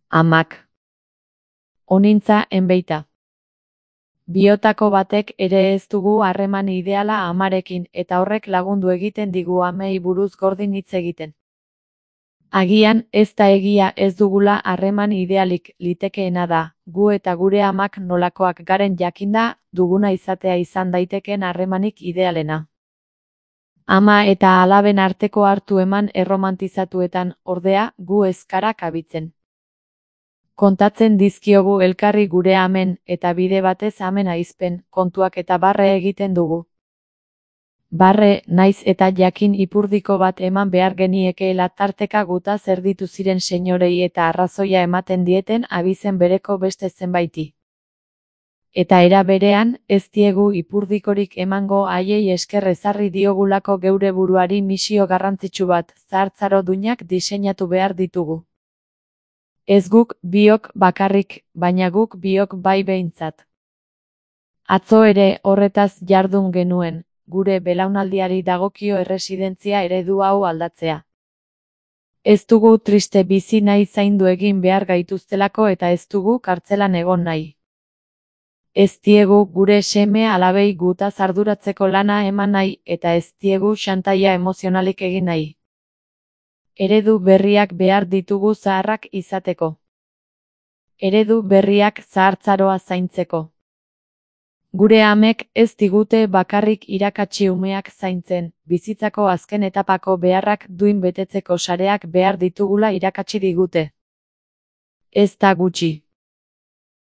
Amak. Onintza enbeita. Biotako batek ere ez dugu harreman ideala amarekin, eta horrek lagundu egiten digu amei buruz gordin hitz egiten. Agian, ez da egia ez dugula harreman idealik, litekeena da, gu eta gure amak nolakoak garen jakinda, duguna izatea izan daiteken harremanik idealena. Ama eta alaben arteko hartu eman erromantizatuetan, ordea, gu ez gara kabitzen. Kontatzen dizkiogu elkarri gure amen, eta bide batez amen aizpen, kontuak eta barre egiten dugu. Barre, naiz eta jakin ipurdiko bat eman behar geniekeela tarteka gutaz erditu ziren senyorei eta arrazoia ematen dieten abizen bereko beste zenbaiti. Eta era berean, ez diegu ipurdikorik emango haiei esker ezarri diogulako geure buruari misio garrantzitsu bat, zahartzaro duinak diseinatu behar ditugu. Ez guk biok bakarrik, baina guk biok bai behintzat. Atzo ere horretaz jardun genuen, gure belaunaldiari dagokio erresidentzia eredu hau aldatzea. Ez dugu triste bizi nahi zaindu egin behar gaituztelako eta ez dugu kartzelan egon nahi. Ez diegu gure seme alabei gutaz arduratzeko lana eman nahi eta ez diegu xantaia emozionalik egin nahi. Eredu berriak behar ditugu zaharrak izateko. Eredu berriak zahartzaroa zaintzeko. Gure amek ez digute bakarrik irakatsi umeak zaintzen, bizitzako azken etapako beharrak duin betetzeko sareak behar ditugula irakatsi digute. Ez da gutxi.